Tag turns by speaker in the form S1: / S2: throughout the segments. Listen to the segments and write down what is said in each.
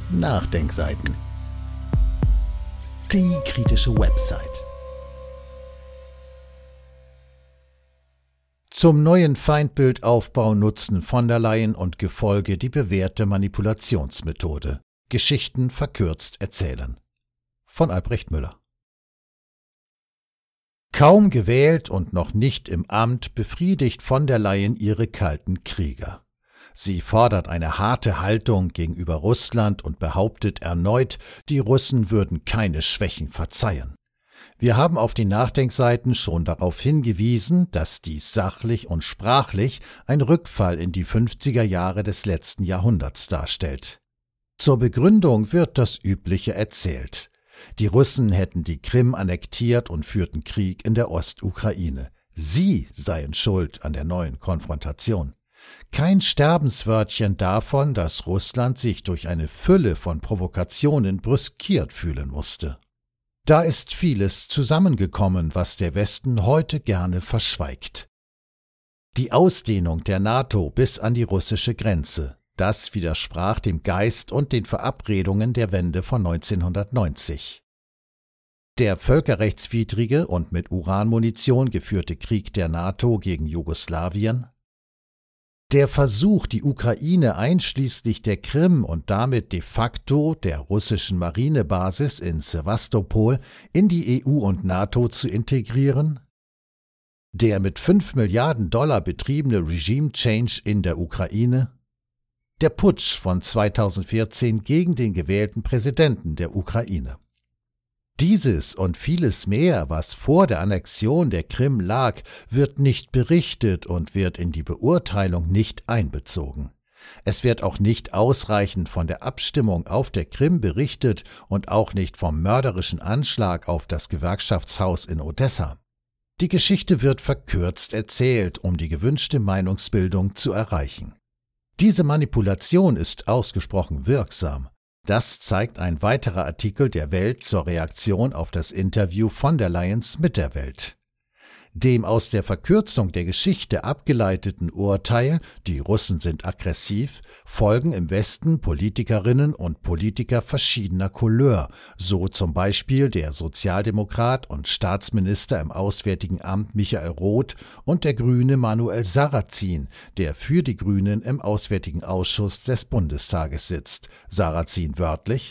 S1: Nachdenkseiten. Die kritische Website. Zum neuen Feindbildaufbau nutzen von der Leyen und Gefolge die bewährte Manipulationsmethode. Geschichten verkürzt erzählen. Von Albrecht Müller. Kaum gewählt und noch nicht im Amt befriedigt von der Leyen ihre kalten Krieger. Sie fordert eine harte Haltung gegenüber Russland und behauptet erneut, die Russen würden keine Schwächen verzeihen. Wir haben auf den Nachdenkseiten schon darauf hingewiesen, dass dies sachlich und sprachlich ein Rückfall in die 50er Jahre des letzten Jahrhunderts darstellt. Zur Begründung wird das Übliche erzählt. Die Russen hätten die Krim annektiert und führten Krieg in der Ostukraine. Sie seien schuld an der neuen Konfrontation. Kein Sterbenswörtchen davon, dass Russland sich durch eine Fülle von Provokationen brüskiert fühlen musste. Da ist vieles zusammengekommen, was der Westen heute gerne verschweigt. Die Ausdehnung der NATO bis an die russische Grenze, das widersprach dem Geist und den Verabredungen der Wende von 1990. Der völkerrechtswidrige und mit Uranmunition geführte Krieg der NATO gegen Jugoslawien, der Versuch, die Ukraine einschließlich der Krim und damit de facto der russischen Marinebasis in Sewastopol in die EU und NATO zu integrieren, der mit 5 Milliarden $ betriebene Regime Change in der Ukraine, der Putsch von 2014 gegen den gewählten Präsidenten der Ukraine. Dieses und vieles mehr, was vor der Annexion der Krim lag, wird nicht berichtet und wird in die Beurteilung nicht einbezogen. Es wird auch nicht ausreichend von der Abstimmung auf der Krim berichtet und auch nicht vom mörderischen Anschlag auf das Gewerkschaftshaus in Odessa. Die Geschichte wird verkürzt erzählt, um die gewünschte Meinungsbildung zu erreichen. Diese Manipulation ist ausgesprochen wirksam. Das zeigt ein weiterer Artikel der Welt zur Reaktion auf das Interview von der Leyen mit der Welt. Dem aus der Verkürzung der Geschichte abgeleiteten Urteil, die Russen sind aggressiv, folgen im Westen Politikerinnen und Politiker verschiedener Couleur, so zum Beispiel der Sozialdemokrat und Staatsminister im Auswärtigen Amt Michael Roth und der Grüne Manuel Sarrazin, der für die Grünen im Auswärtigen Ausschuss des Bundestages sitzt. Sarrazin wörtlich: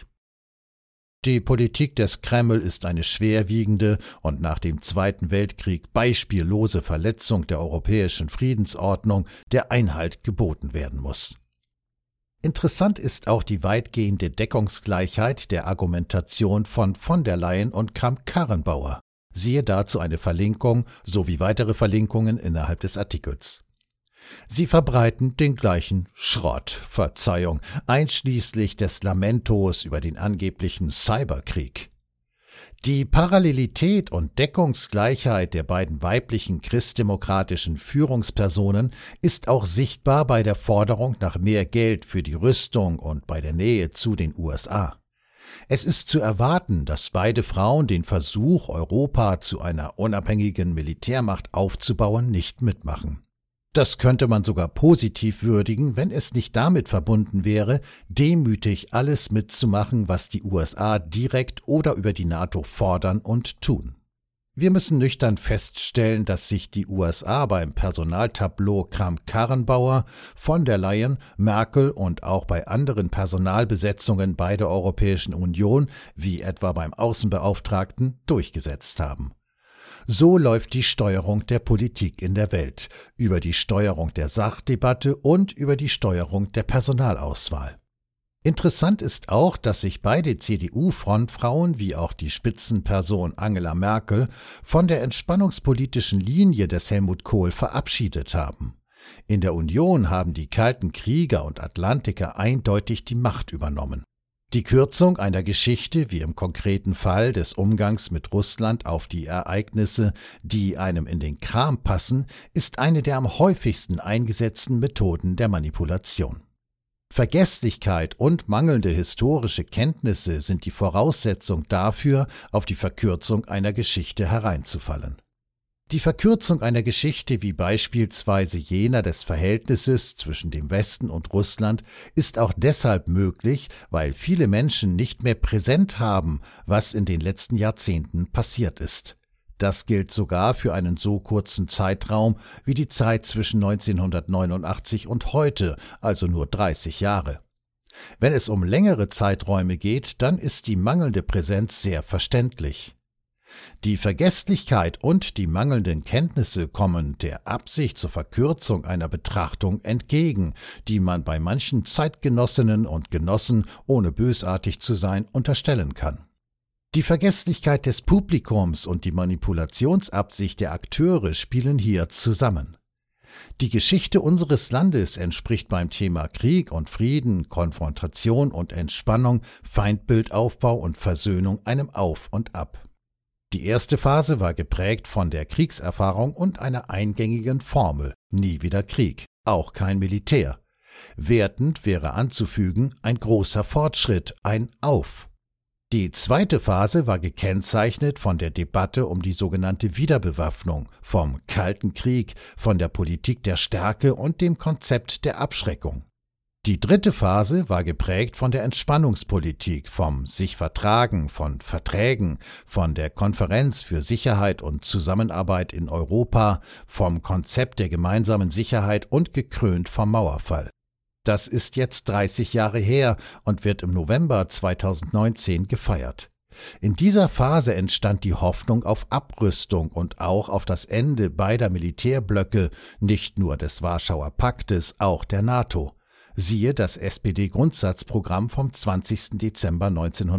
S1: Die Politik des Kreml ist eine schwerwiegende und nach dem Zweiten Weltkrieg beispiellose Verletzung der europäischen Friedensordnung, der Einhalt geboten werden muss. Interessant ist auch die weitgehende Deckungsgleichheit der Argumentation von der Leyen und Kramp-Karrenbauer. Siehe dazu eine Verlinkung sowie weitere Verlinkungen innerhalb des Artikels. Sie verbreiten den gleichen Schrott, einschließlich des Lamentos über den angeblichen Cyberkrieg. Die Parallelität und Deckungsgleichheit der beiden weiblichen christdemokratischen Führungspersonen ist auch sichtbar bei der Forderung nach mehr Geld für die Rüstung und bei der Nähe zu den USA. Es ist zu erwarten, dass beide Frauen den Versuch, Europa zu einer unabhängigen Militärmacht aufzubauen, nicht mitmachen. Das könnte man sogar positiv würdigen, wenn es nicht damit verbunden wäre, demütig alles mitzumachen, was die USA direkt oder über die NATO fordern und tun. Wir müssen nüchtern feststellen, dass sich die USA beim Personaltableau Kramp-Karrenbauer, von der Leyen, Merkel und auch bei anderen Personalbesetzungen bei der Europäischen Union, wie etwa beim Außenbeauftragten, durchgesetzt haben. So läuft die Steuerung der Politik in der Welt, über die Steuerung der Sachdebatte und über die Steuerung der Personalauswahl. Interessant ist auch, dass sich beide CDU-Frontfrauen wie auch die Spitzenperson Angela Merkel von der entspannungspolitischen Linie des Helmut Kohl verabschiedet haben. In der Union haben die kalten Krieger und Atlantiker eindeutig die Macht übernommen. Die Kürzung einer Geschichte, wie im konkreten Fall des Umgangs mit Russland auf die Ereignisse, die einem in den Kram passen, ist eine der am häufigsten eingesetzten Methoden der Manipulation. Vergesslichkeit und mangelnde historische Kenntnisse sind die Voraussetzung dafür, auf die Verkürzung einer Geschichte hereinzufallen. Die Verkürzung einer Geschichte wie beispielsweise jener des Verhältnisses zwischen dem Westen und Russland ist auch deshalb möglich, weil viele Menschen nicht mehr präsent haben, was in den letzten Jahrzehnten passiert ist. Das gilt sogar für einen so kurzen Zeitraum wie die Zeit zwischen 1989 und heute, also nur 30 Jahre. Wenn es um längere Zeiträume geht, dann ist die mangelnde Präsenz sehr verständlich. Die Vergesslichkeit und die mangelnden Kenntnisse kommen der Absicht zur Verkürzung einer Betrachtung entgegen, die man bei manchen Zeitgenossinnen und Genossen, ohne bösartig zu sein, unterstellen kann. Die Vergesslichkeit des Publikums und die Manipulationsabsicht der Akteure spielen hier zusammen. Die Geschichte unseres Landes entspricht beim Thema Krieg und Frieden, Konfrontation und Entspannung, Feindbildaufbau und Versöhnung einem Auf und Ab. Die erste Phase war geprägt von der Kriegserfahrung und einer eingängigen Formel: nie wieder Krieg, auch kein Militär. Wertend wäre anzufügen, ein großer Fortschritt, ein Auf. Die zweite Phase war gekennzeichnet von der Debatte um die sogenannte Wiederbewaffnung, vom Kalten Krieg, von der Politik der Stärke und dem Konzept der Abschreckung. Die dritte Phase war geprägt von der Entspannungspolitik, vom Sich-Vertragen, von Verträgen, von der Konferenz für Sicherheit und Zusammenarbeit in Europa, vom Konzept der gemeinsamen Sicherheit und gekrönt vom Mauerfall. Das ist jetzt 30 Jahre her und wird im November 2019 gefeiert. In dieser Phase entstand die Hoffnung auf Abrüstung und auch auf das Ende beider Militärblöcke, nicht nur des Warschauer Paktes, auch der NATO. Siehe das SPD-Grundsatzprogramm vom 20. Dezember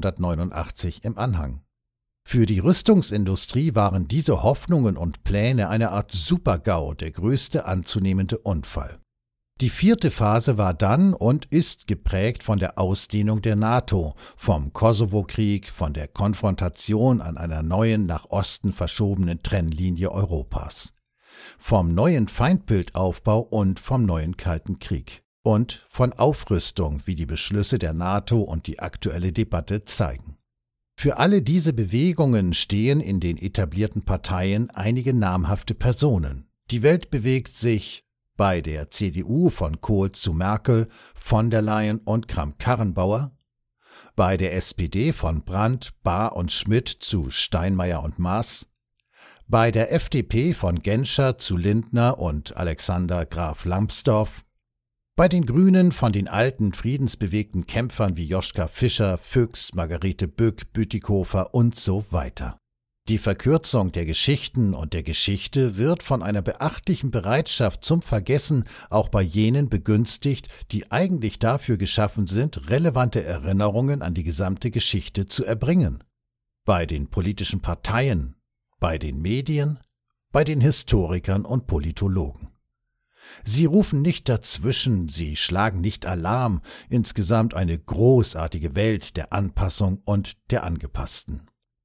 S1: 1989 im Anhang. Für die Rüstungsindustrie waren diese Hoffnungen und Pläne eine Art Super-GAU, der größte anzunehmende Unfall. Die vierte Phase war dann und ist geprägt von der Ausdehnung der NATO, vom Kosovo-Krieg, von der Konfrontation an einer neuen nach Osten verschobenen Trennlinie Europas, vom neuen Feindbildaufbau und vom neuen Kalten Krieg und von Aufrüstung, wie die Beschlüsse der NATO und die aktuelle Debatte zeigen. Für alle diese Bewegungen stehen in den etablierten Parteien einige namhafte Personen. Die Welt bewegt sich bei der CDU von Kohl zu Merkel, von der Leyen und Kramp-Karrenbauer, bei der SPD von Brandt, Bahr und Schmidt zu Steinmeier und Maaß, bei der FDP von Genscher zu Lindner und Alexander Graf Lambsdorff, bei den Grünen von den alten friedensbewegten Kämpfern wie Joschka Fischer, Fuchs, Margarete Bück, Bütikofer und so weiter. Die Verkürzung der Geschichten und der Geschichte wird von einer beachtlichen Bereitschaft zum Vergessen auch bei jenen begünstigt, die eigentlich dafür geschaffen sind, relevante Erinnerungen an die gesamte Geschichte zu erbringen. Bei den politischen Parteien, bei den Medien, bei den Historikern und Politologen. Sie rufen nicht dazwischen, sie schlagen nicht Alarm, insgesamt eine großartige Welt der Anpassung und der Angepassten.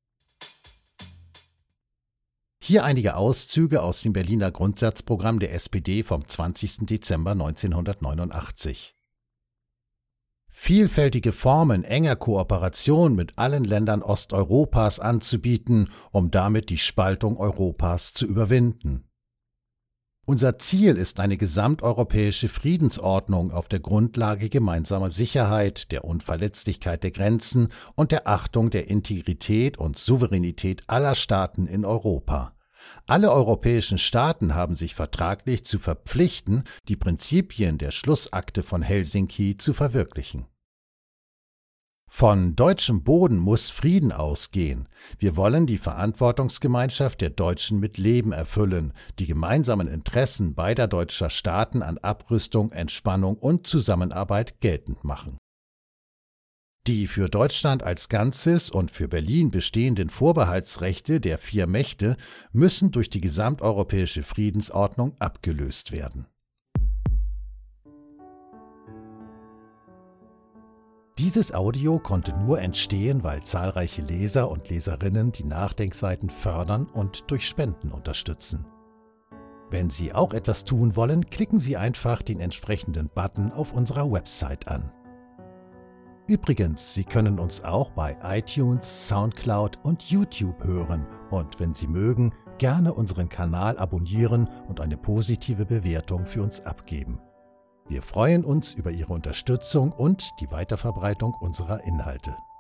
S1: Hier einige Auszüge aus dem Berliner Grundsatzprogramm der SPD vom 20. Dezember 1989. Vielfältige Formen enger Kooperation mit allen Ländern Osteuropas anzubieten, um damit die Spaltung Europas zu überwinden. Unser Ziel ist eine gesamteuropäische Friedensordnung auf der Grundlage gemeinsamer Sicherheit, der Unverletzlichkeit der Grenzen und der Achtung der Integrität und Souveränität aller Staaten in Europa. Alle europäischen Staaten haben sich vertraglich zu verpflichten, die Prinzipien der Schlussakte von Helsinki zu verwirklichen. Von deutschem Boden muss Frieden ausgehen. Wir wollen die Verantwortungsgemeinschaft der Deutschen mit Leben erfüllen, die gemeinsamen Interessen beider deutscher Staaten an Abrüstung, Entspannung und Zusammenarbeit geltend machen. Die für Deutschland als Ganzes und für Berlin bestehenden Vorbehaltsrechte der 4 Mächte müssen durch die gesamteuropäische Friedensordnung abgelöst werden. Dieses Audio konnte nur entstehen, weil zahlreiche Leser und Leserinnen die Nachdenkseiten fördern und durch Spenden unterstützen. Wenn Sie auch etwas tun wollen, klicken Sie einfach den entsprechenden Button auf unserer Website an. Übrigens, Sie können uns auch bei iTunes, Soundcloud und YouTube hören und wenn Sie mögen, gerne unseren Kanal abonnieren und eine positive Bewertung für uns abgeben. Wir freuen uns über Ihre Unterstützung und die Weiterverbreitung unserer Inhalte.